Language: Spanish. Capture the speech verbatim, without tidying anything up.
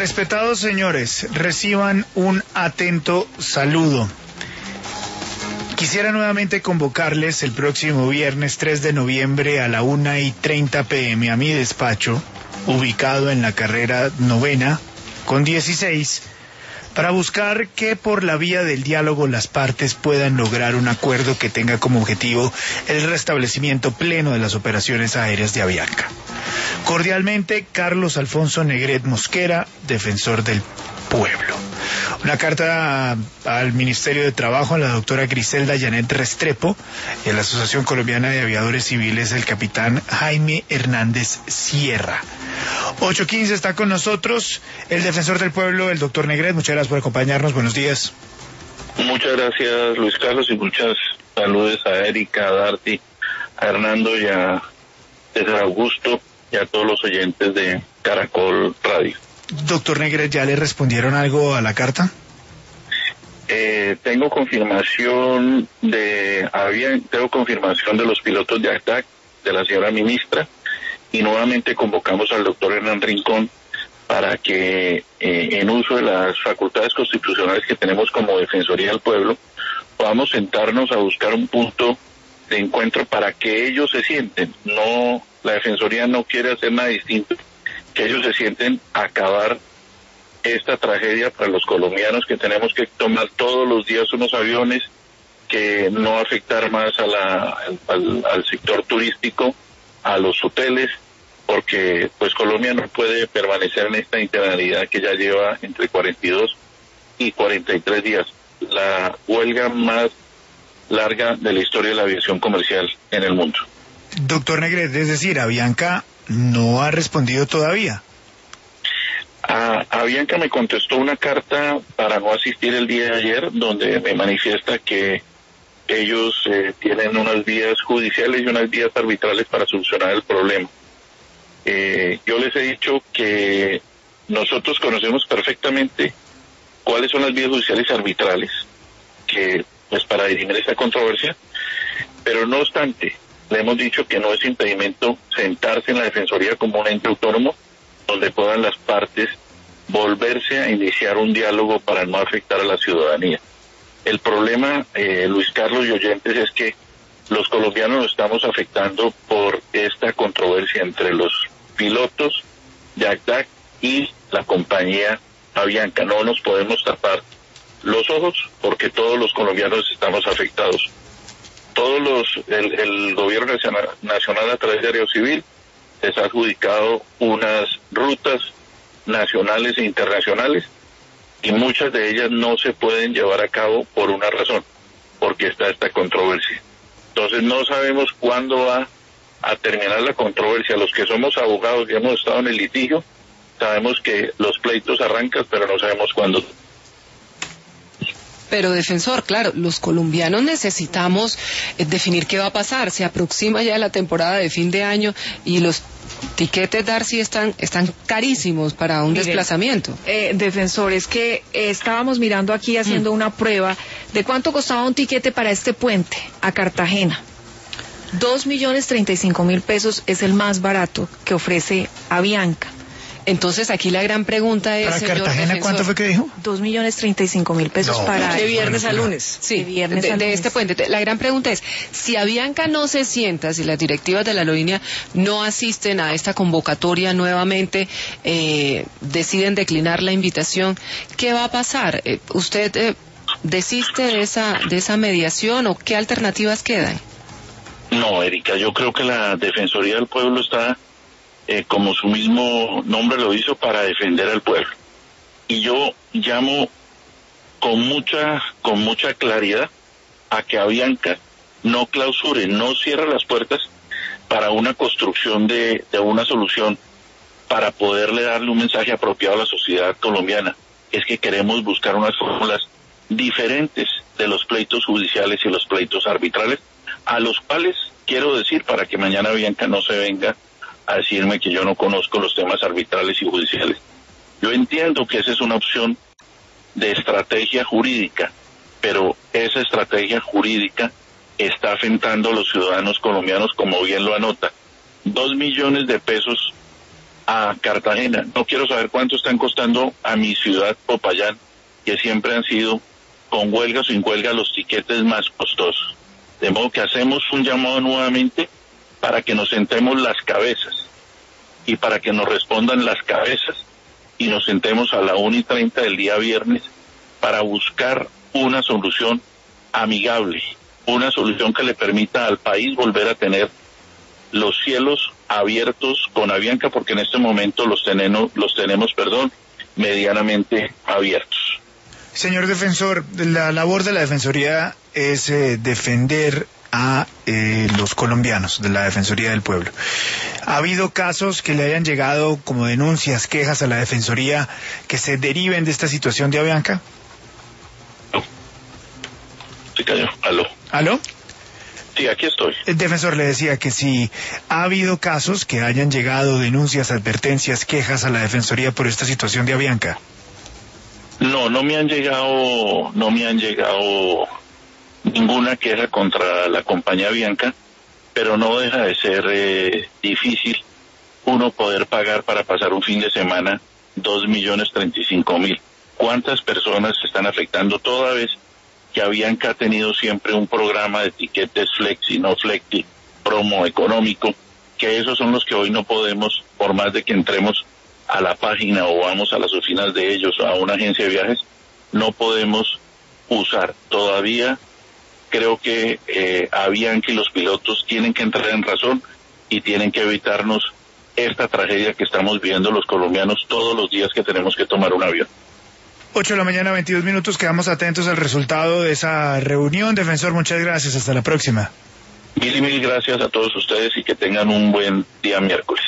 Respetados señores, reciban un atento saludo. Quisiera nuevamente convocarles el próximo viernes tres de noviembre a la una y treinta pm a mi despacho, ubicado en la carrera novena con dieciséis, para buscar que por la vía del diálogo las partes puedan lograr un acuerdo que tenga como objetivo el restablecimiento pleno de las operaciones aéreas de Avianca. Cordialmente, Carlos Alfonso Negret Mosquera, defensor del pueblo. Una carta al Ministerio de Trabajo, a la doctora Griselda Janet Restrepo, y a la Asociación Colombiana de Aviadores Civiles, el capitán Jaime Hernández Sierra. ocho quince está con nosotros el defensor del pueblo, el doctor Negret. Muchas gracias por acompañarnos. Buenos días. Muchas gracias, Luis Carlos, y muchas saludos a Erika, a Darty, a Hernando y a César Augusto y a todos los oyentes de Caracol Radio. Doctor Negret, ¿ya le respondieron algo a la carta? Eh, tengo confirmación de había tengo confirmación de los pilotos de A C T A C, de la señora ministra, y nuevamente convocamos al doctor Hernán Rincón para que eh, en uso de las facultades constitucionales que tenemos como Defensoría del Pueblo podamos sentarnos a buscar un punto de encuentro para que ellos se sienten. No, la Defensoría no quiere hacer nada distinto, que ellos se sienten a acabar esta tragedia para los colombianos, que tenemos que tomar todos los días unos aviones, que no afectar más a la, al, al sector turístico, a los hoteles, porque pues Colombia no puede permanecer en esta interinidad que ya lleva entre cuarenta y dos y cuarenta y tres días, la huelga más larga de la historia de la aviación comercial en el mundo. Doctor Negret, es decir, Avianca no ha respondido todavía. A, Avianca me contestó una carta para no asistir el día de ayer, donde me manifiesta que ellos eh, tienen unas vías judiciales y unas vías arbitrales para solucionar el problema. Eh, yo les he dicho que nosotros conocemos perfectamente cuáles son las vías judiciales arbitrales, que pues para dirimir esta controversia, pero no obstante, le hemos dicho que no es impedimento sentarse en la Defensoría como un ente autónomo, donde puedan las partes volverse a iniciar un diálogo para no afectar a la ciudadanía. El problema, eh, Luis Carlos y oyentes, es que los colombianos nos estamos afectando por esta controversia entre los pilotos de A C T A C y la compañía Avianca. No nos podemos tapar los ojos porque todos los colombianos estamos afectados. Todos los, el, el gobierno nacional a través de Aerocivil les ha adjudicado unas rutas nacionales e internacionales, y muchas de ellas no se pueden llevar a cabo por una razón, porque está esta controversia. Entonces no sabemos cuándo va a terminar la controversia. Los que somos abogados y hemos estado en el litigio, sabemos que los pleitos arrancan, pero no sabemos cuándo. Pero, defensor, claro, los colombianos necesitamos eh, definir qué va a pasar. Se aproxima ya la temporada de fin de año y los tiquetes, Darcy, están están carísimos para un Mire, desplazamiento. Eh, defensor, es que eh, estábamos mirando aquí haciendo mm. una prueba de cuánto costaba un tiquete para este puente a Cartagena. Dos millones treinta y cinco mil pesos es el más barato que ofrece Avianca. Entonces aquí la gran pregunta es, ¿para señor Cartagena defensor, cuánto fue que dijo? Dos millones treinta y cinco mil pesos no, para... de viernes a lunes. Sí, de viernes de, a lunes. de este puente. La gran pregunta es, si Avianca no se sienta, si las directivas de la aerolínea no asisten a esta convocatoria nuevamente, eh, deciden declinar la invitación, ¿qué va a pasar? Eh, ¿Usted eh, desiste de esa, de esa mediación o qué alternativas quedan? No, Erika, yo creo que la Defensoría del Pueblo está... Eh, como su mismo nombre lo hizo, para defender al pueblo. Y yo llamo con mucha con mucha claridad a que Avianca no clausure, no cierre las puertas para una construcción de, de una solución, para poderle darle un mensaje apropiado a la sociedad colombiana. Es que queremos buscar unas fórmulas diferentes de los pleitos judiciales y los pleitos arbitrales, a los cuales quiero decir, para que mañana Avianca no se venga a decirme que yo no conozco los temas arbitrales y judiciales. Yo entiendo que esa es una opción de estrategia jurídica, pero esa estrategia jurídica está afectando a los ciudadanos colombianos, como bien lo anota. Dos millones de pesos a Cartagena. No quiero saber cuánto están costando a mi ciudad, Popayán, que siempre han sido, con huelga o sin huelga, los tiquetes más costosos. De modo que hacemos un llamado nuevamente para que nos sentemos las cabezas y para que nos respondan las cabezas y nos sentemos a la una y treinta del día viernes para buscar una solución amigable, una solución que le permita al país volver a tener los cielos abiertos con Avianca, porque en este momento los tenemos, los tenemos, perdón, medianamente abiertos. Señor defensor, la labor de la Defensoría es eh, defender a eh, los colombianos, de la Defensoría del Pueblo. ¿Ha habido casos que le hayan llegado como denuncias, quejas a la Defensoría que se deriven de esta situación de Avianca? No. Se cayó. ¿Aló? ¿Aló? Sí, aquí estoy. El defensor le decía que si ha habido casos que hayan llegado denuncias, advertencias, quejas a la Defensoría por esta situación de Avianca. No, no me han llegado, no me han llegado ninguna queja contra la compañía Avianca, pero no deja de ser eh, difícil uno poder pagar para pasar un fin de semana dos millones treinta y cinco mil. ¿Cuántas personas se están afectando toda vez que Avianca ha tenido siempre un programa de tiquetes flexi, no flexi, promo económico, que esos son los que hoy no podemos, por más de que entremos a la página o vamos a las oficinas de ellos o a una agencia de viajes, no podemos usar? Todavía creo que eh, Avianca y los pilotos tienen que entrar en razón y tienen que evitarnos esta tragedia que estamos viviendo los colombianos todos los días que tenemos que tomar un avión. ocho de la mañana, veintidós minutos, quedamos atentos al resultado de esa reunión. Defensor, muchas gracias, hasta la próxima. Mil y mil gracias a todos ustedes y que tengan un buen día miércoles.